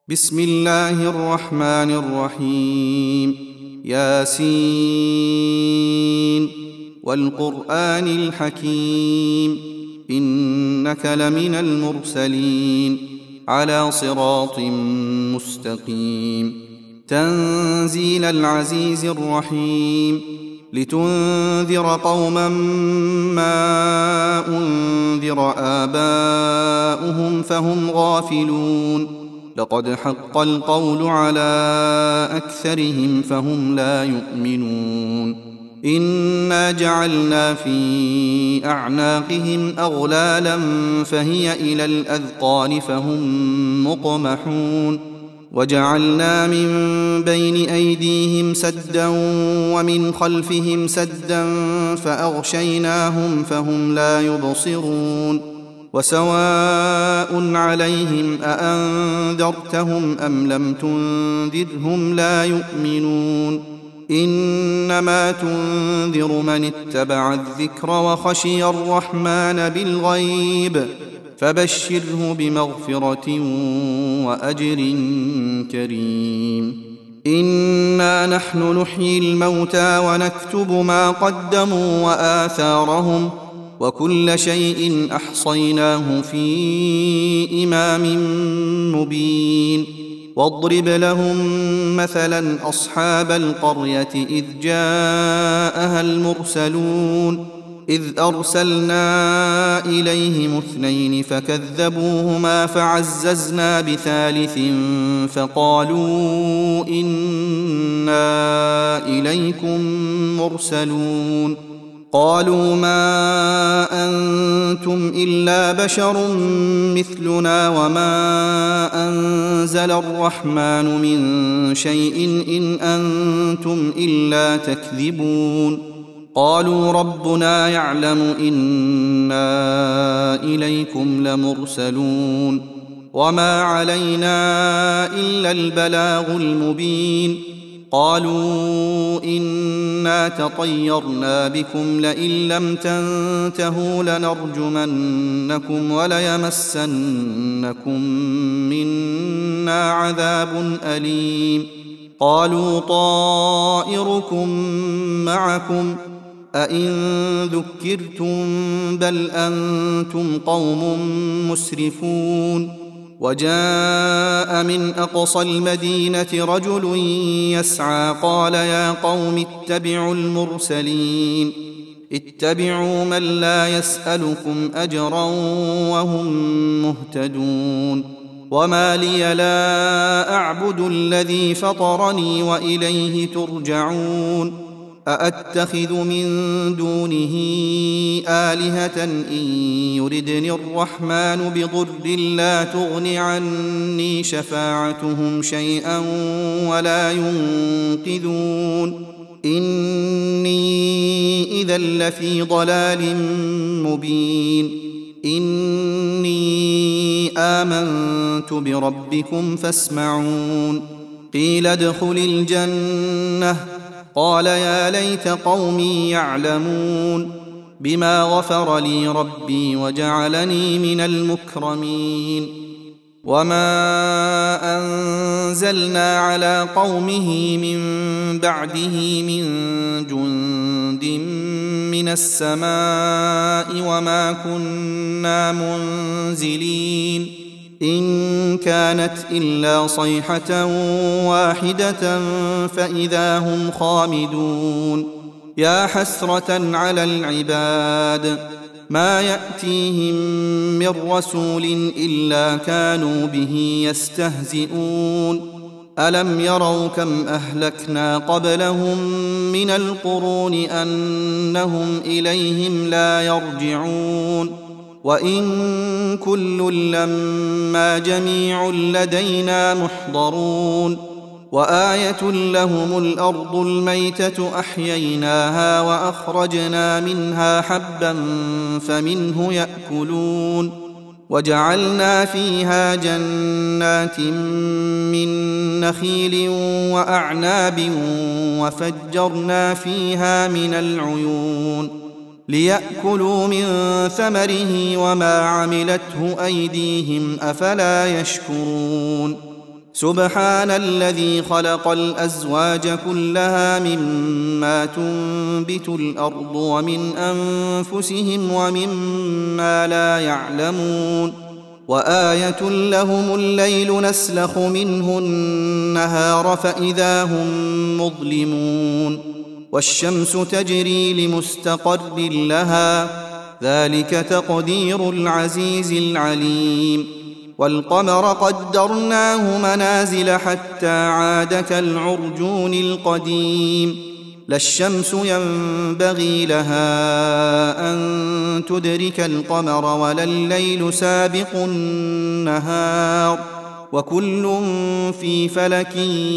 بسم الله الرحمن الرحيم. ياسين والقرآن الحكيم إنك لمن المرسلين على صراط مستقيم. تنزيل العزيز الرحيم لتنذر قوما ما أنذر آباؤهم فهم غافلون. لقد حق القول على أكثرهم فهم لا يؤمنون. إنا جعلنا في أعناقهم أغلالا فهي إلى الأذقان فهم مقمحون. وجعلنا من بين أيديهم سدا ومن خلفهم سدا فأغشيناهم فهم لا يبصرون. وسواء عليهم أأنذرتهم أم لم تنذرهم لا يؤمنون. إنما تنذر من اتبع الذكر وخشي الرحمن بالغيب فبشره بمغفرة وأجر كريم. إنا نحن نحيي الموتى ونكتب ما قدموا وآثارهم وكل شيء أحصيناه في إمام مبين. واضرب لهم مثلا أصحاب القرية إذ جاءها المرسلون إذ أرسلنا إليهم 2 فكذبوهما فعززنا بثالث فقالوا إنا إليكم مرسلون. قالوا ما أنتم إلا بشر مثلنا وما أنزل الرحمن من شيء إن أنتم إلا تكذبون. قالوا ربنا يعلم إنا إليكم لمرسلون وما علينا إلا البلاغ المبين. قالوا إنا تطيرنا بكم لئن لم تنتهوا لنرجمنكم وليمسنكم منا عذاب أليم. قالوا طائركم معكم أئن ذكرتم بل أنتم قوم مسرفون. وجاء من أقصى المدينة رجل يسعى قال يا قوم اتبعوا المرسلين اتبعوا من لا يسألكم أجرا وهم مهتدون. وما لي لا أعبد الذي فطرني وإليه ترجعون. أأتخذ من دونه آلهة إن يردني الرحمن بضر لا تغن عني شفاعتهم شيئا ولا ينقذون. إني إذا لفي ضلال مبين. إني آمنت بربكم فاسمعون. قيل ادخل الجنة قال يا ليت قومي يعلمون بما غفر لي ربي وجعلني من المكرمين. وما أنزلنا على قومه من بعده من جند من السماء وما كنا منزلين. إن كانت إلا صيحة واحدة فإذا هم خامدون. يا حسرة على العباد ما يأتيهم من رسول إلا كانوا به يستهزئون. ألم يروا كم أهلكنا قبلهم من القرون أنهم إليهم لا يرجعون. وإن كل لما جميع لدينا محضرون. وآية لهم الأرض الميتة أحييناها وأخرجنا منها حبا فمنه يأكلون. وجعلنا فيها جنات من نخيل وأعناب وفجرنا فيها من العيون ليأكلوا من ثمره وما عملته أيديهم أفلا يشكرون. سبحان الذي خلق الأزواج كلها مما تنبت الأرض ومن أنفسهم ومما لا يعلمون وآية لهم الليل نسلخ منه النهار فإذا هم مظلمون والشمس تجري لمستقر لها ذلك تقدير العزيز العليم والقمر قدرناه منازل حتى عاد كالعرجون القديم لا الشمس ينبغي لها أن تدرك القمر ولا الليل سابق النهار وكل في فلك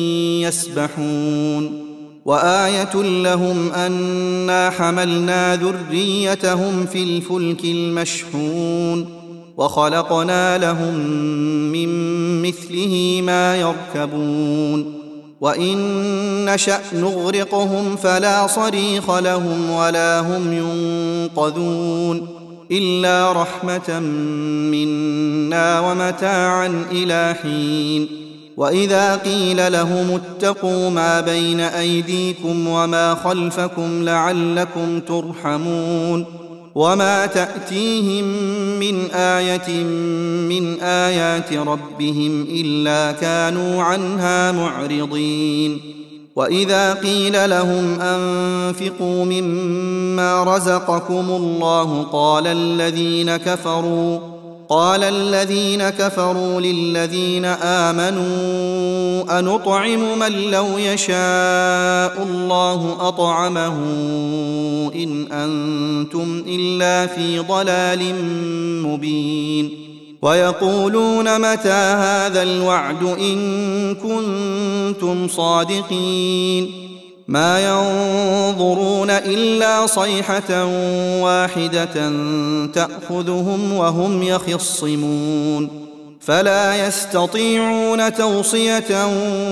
يسبحون وآية لهم أنا حملنا ذريتهم في الفلك المشحون وخلقنا لهم من مثله ما يركبون وإن نشأ نغرقهم فلا صريخ لهم ولا هم ينقذون إلا رحمة منا ومتاعا إلى حين وإذا قيل لهم اتقوا ما بين أيديكم وما خلفكم لعلكم ترحمون وما تأتيهم من آية من آيات ربهم إلا كانوا عنها معرضين وإذا قيل لهم أنفقوا مما رزقكم الله قال الذين كفروا للذين آمنوا أنطعم من لو يشاء الله أطعمه إن أنتم إلا في ضلال مبين ويقولون متى هذا الوعد إن كنتم صادقين ما ينظرون إلا صيحة واحدة تأخذهم وهم يخصمون فلا يستطيعون توصية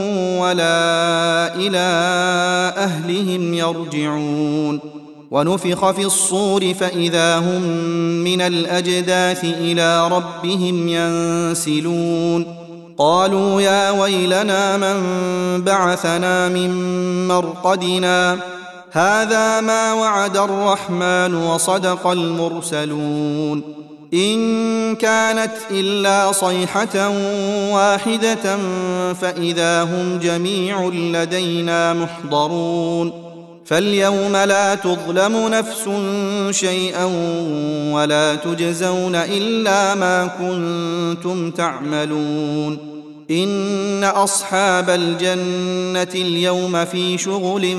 ولا إلى أهلهم يرجعون ونفخ في الصور فإذا هم من الأجداث إلى ربهم ينسلون قالوا يا ويلنا من بعثنا من مرقدنا هذا ما وعد الرحمن وصدق المرسلون إن كانت إلا صيحة واحدة فإذا هم جميع لدينا محضرون فاليوم لا تظلم نفس شيئا ولا تجزون إلا ما كنتم تعملون إن أصحاب الجنة اليوم في شغل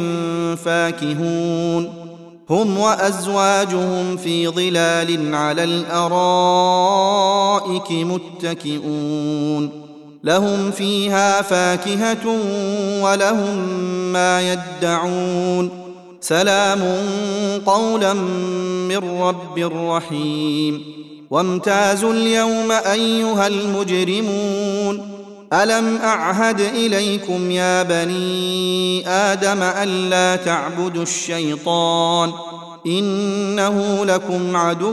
فاكهون هم وأزواجهم في ظلال على الأرائك متكئون لهم فيها فاكهة ولهم ما يدعون سلام قولا من رب رحيم وامتازوا اليوم أيها المجرمون ألم أعهد إليكم يا بني آدم ألا تعبدوا الشيطان إنه لكم عدو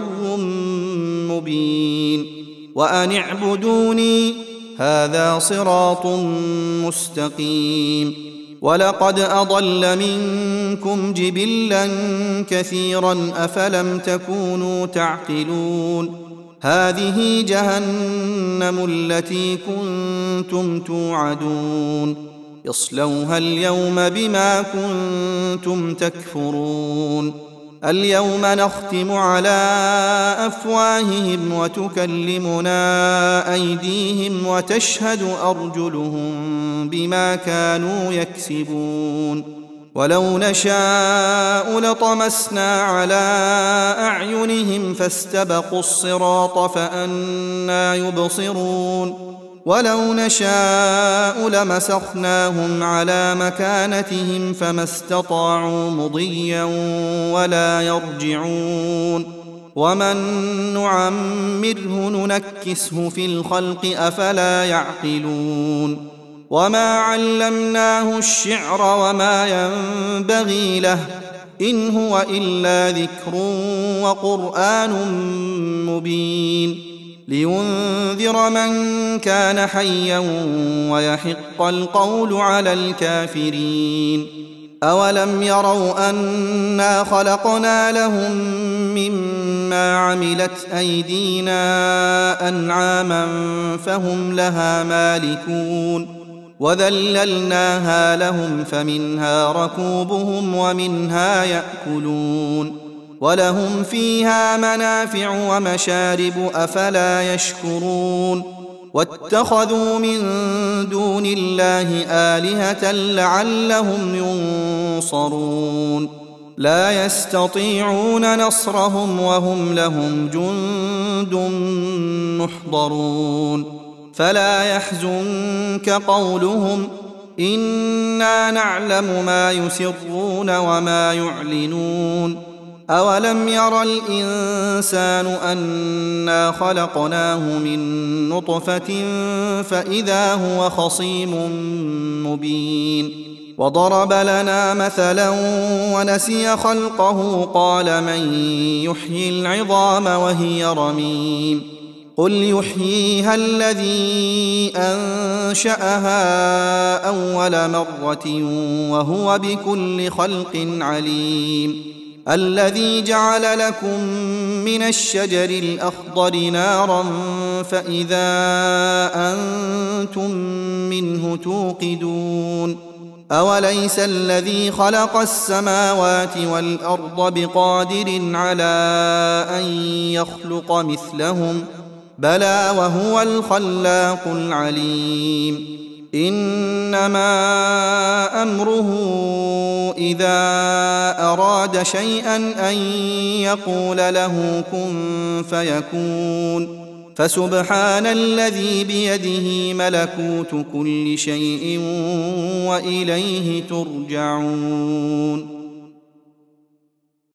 مبين وأن اعبدوني هذا صراط مستقيم ولقد أضل منكم جبلا كثيرا أفلم تكونوا تعقلون هذه جهنم التي كنتم توعدون اصلوها اليوم بما كنتم تكفرون اليوم نختم على أفواههم وتكلمنا أيديهم وتشهد أرجلهم بما كانوا يكسبون ولو نشاء لطمسنا على أعينهم فاستبقوا الصراط فأنى يبصرون ولو نشاء لمسخناهم على مكانتهم فما استطاعوا مضيا ولا يرجعون ومن نعمره ننكسه في الخلق أفلا يعقلون وما علمناه الشعر وما ينبغي له إن هو إلا ذكر وقرآن مبين لينذر من كان حيا ويحق القول على الكافرين. أولم يروا أنا خلقنا لهم مما عملت أيدينا أنعاما فهم لها مالكون وذللناها لهم فمنها ركوبهم ومنها يأكلون ولهم فيها منافع ومشارب أفلا يشكرون واتخذوا من دون الله آلهة لعلهم ينصرون لا يستطيعون نصرهم وهم لهم جند محضرون فلا يحزنك قولهم إنا نعلم ما يسرون وما يعلنون أولم ير الإنسان أنا خلقناه من نطفة فإذا هو خصيم مبين وضرب لنا مثلا ونسي خلقه قال من يحيي العظام وهي رميم قل يحييها الذي أنشأها أول مرة وهو بكل خلق عليم الذي جعل لكم من الشجر الأخضر نارا فإذا أنتم منه توقدون أوليس الذي خلق السماوات والأرض بقادر على أن يخلق مثلهم بلى وهو الخلاق العليم إنما أمره إذا أراد شيئا أن يقول له كن فيكون فسبحان الذي بيده ملكوت كل شيء وإليه ترجعون